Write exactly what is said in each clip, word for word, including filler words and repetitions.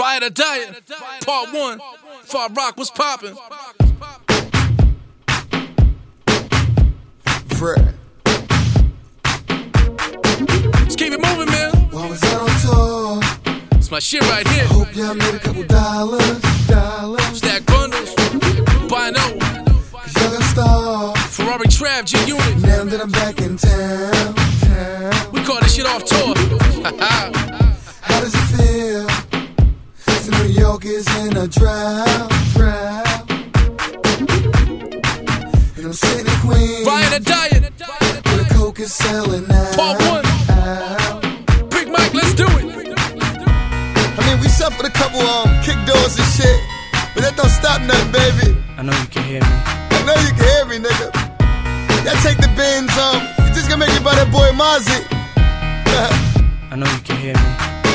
Ride or Die, part one. Far Rock was poppin'. Fred. Let's keep it moving, man. While I was out on tour, it's my shit right here. hope y'all made a couple dollars, dollars. Stack bundles, buy no. Cause y'all got starved. Ferrari Trav G Unit. Now that I'm back in town, town. We call this shit off tour. How does it feel? So New York is in a drought, drought. And I'm sitting in Queens. Ride or Die, where the coke is selling out. part one. Out. Big Mike, let's do it. I mean, we suffered a couple um kick doors and shit, but that don't stop nothing, baby. I know you can hear me. I know you can hear me, nigga. Y'all take the Benz, um, you just gonna make it by that boy Mozzie. I know you can hear me.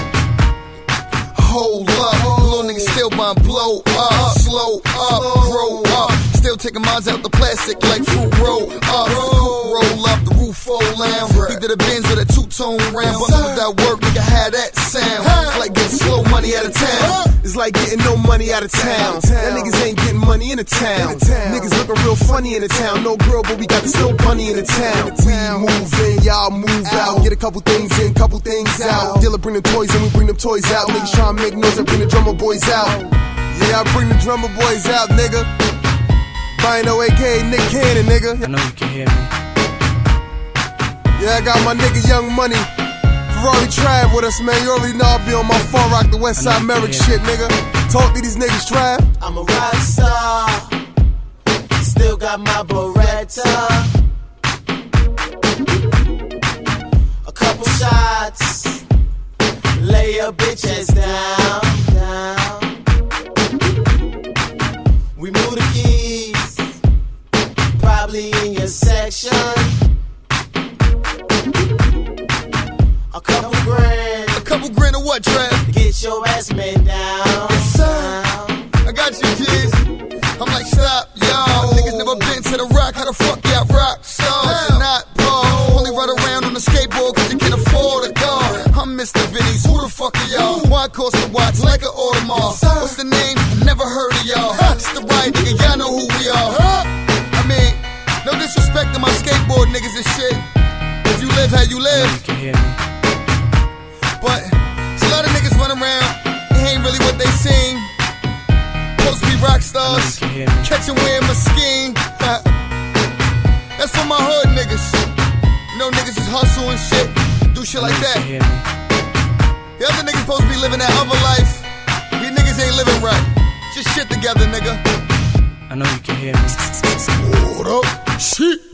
Hold up, little nigga still buying blow up, slow up, grow up. Still taking mines out the plastic like fruit roll up. Coupe roll up, the roof fall down. He did a Benz with a two-tone round. Bundle with that work, nigga had that sound. It's like getting slow money out of town. It's like getting no money out of town. That niggas ain't getting money in the town. Niggas looking real funny in the town. No girl, but we got the snow bunny in the town. We move in, y'all move out. Get a couple things in, couple things out. Dealer bring them toys in, we bring them toys out. Niggas try to make noise, I bring the drummer boys out. Yeah, I bring the drummer boys out, nigga. Bino, A K A Nick Cannon, nigga. I know you can hear me. Yeah, I got my nigga Young Money, Ferrari Trav with us, man. You already know I'll be on my Far Rock, the West Side Merrick shit, nigga. Talk to these niggas, Trav. I'm a rock star, still got my Beretta. A couple shots, lay your bitch ass down, down. We move the keys, probably in your section. A couple grand, A couple grand of what, Trav? get your ass man down. Yes, sir. I got you, G's. I'm like, stop, y'all. Niggas never been to the rock. How the fuck y'all rock stars? You're not ball. Only ride around on a skateboard cause you can't afford a car. I'm Mister Vinny's. Who the fuck are y'all? Why cost the watch like an Audemars? What's the name? I never heard of y'all. It's the right nigga. Y'all know who we are. I mean, no disrespect to my skateboard niggas and shit. If you live how you I know live. you can hear me. But it's a lot of niggas run around. It ain't really what they seem. Supposed to be rock stars. I know you can hear me. Catch 'em wearing my scheme. That's for my hood niggas. You know niggas just hustle and shit. Do shit like I know that. you can hear me. The other niggas supposed to be living that other life. You niggas ain't living right. Just shit together, nigga. I know you can hear me. What up? Shit.